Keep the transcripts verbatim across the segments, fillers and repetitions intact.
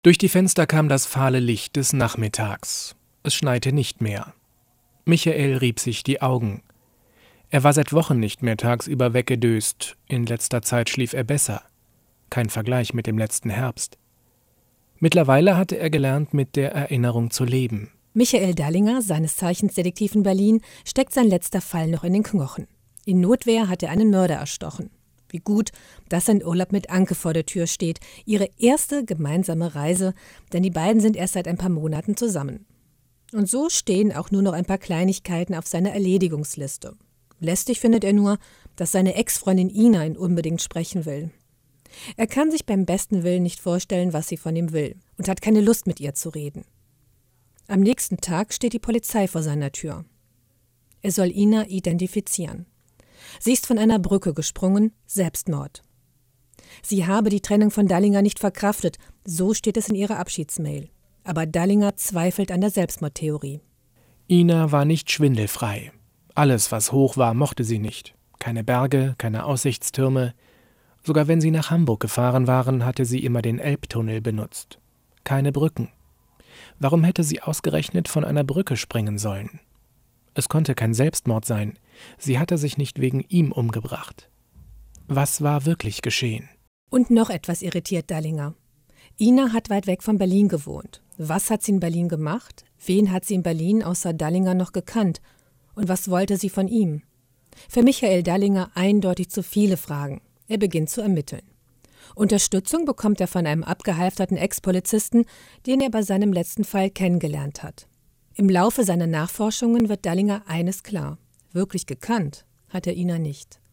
Durch die Fenster kam das fahle Licht des Nachmittags. Es schneite nicht mehr. Michael rieb sich die Augen. Er war seit Wochen nicht mehr tagsüber weggedöst, in letzter Zeit schlief er besser. Kein Vergleich mit dem letzten Herbst. Mittlerweile hatte er gelernt, mit der Erinnerung zu leben. Michael Dallinger, seines Zeichens Detektiv in Berlin, steckt sein letzter Fall noch in den Knochen. In Notwehr hat er einen Mörder erstochen. Wie gut, dass sein Urlaub mit Anke vor der Tür steht. Ihre erste gemeinsame Reise, denn die beiden sind erst seit ein paar Monaten zusammen. Und so stehen auch nur noch ein paar Kleinigkeiten auf seiner Erledigungsliste. Lästig findet er nur, dass seine Ex-Freundin Ina ihn unbedingt sprechen will. Er kann sich beim besten Willen nicht vorstellen, was sie von ihm will, und hat keine Lust, mit ihr zu reden. Am nächsten Tag steht die Polizei vor seiner Tür. Er soll Ina identifizieren. Sie ist von einer Brücke gesprungen, Selbstmord. Sie habe die Trennung von Dallinger nicht verkraftet, so steht es in ihrer Abschiedsmail. Aber Dallinger zweifelt an der Selbstmordtheorie. Ina war nicht schwindelfrei. Alles, was hoch war, mochte sie nicht. Keine Berge, keine Aussichtstürme. Sogar wenn sie nach Hamburg gefahren waren, hatte sie immer den Elbtunnel benutzt. Keine Brücken. Warum hätte sie ausgerechnet von einer Brücke springen sollen? Es konnte kein Selbstmord sein. Sie hatte sich nicht wegen ihm umgebracht. Was war wirklich geschehen? Und noch etwas irritiert Dallinger. Ina hat weit weg von Berlin gewohnt. Was hat sie in Berlin gemacht? Wen hat sie in Berlin außer Dallinger noch gekannt? Und was wollte sie von ihm? Für Michael Dallinger eindeutig zu viele Fragen. Er beginnt zu ermitteln. Unterstützung bekommt er von einem abgehalfterten Ex-Polizisten, den er bei seinem letzten Fall kennengelernt hat. Im Laufe seiner Nachforschungen wird Dallinger eines klar: Wirklich gekannt hat er Ina nicht.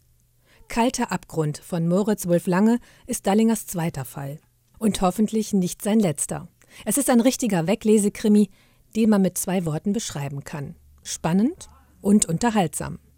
Kalter Abgrund von Moritz Wulff-Lange ist Dallingers zweiter Fall. Und hoffentlich nicht sein letzter. Es ist ein richtiger Weglesekrimi, den man mit zwei Worten beschreiben kann: spannend und unterhaltsam.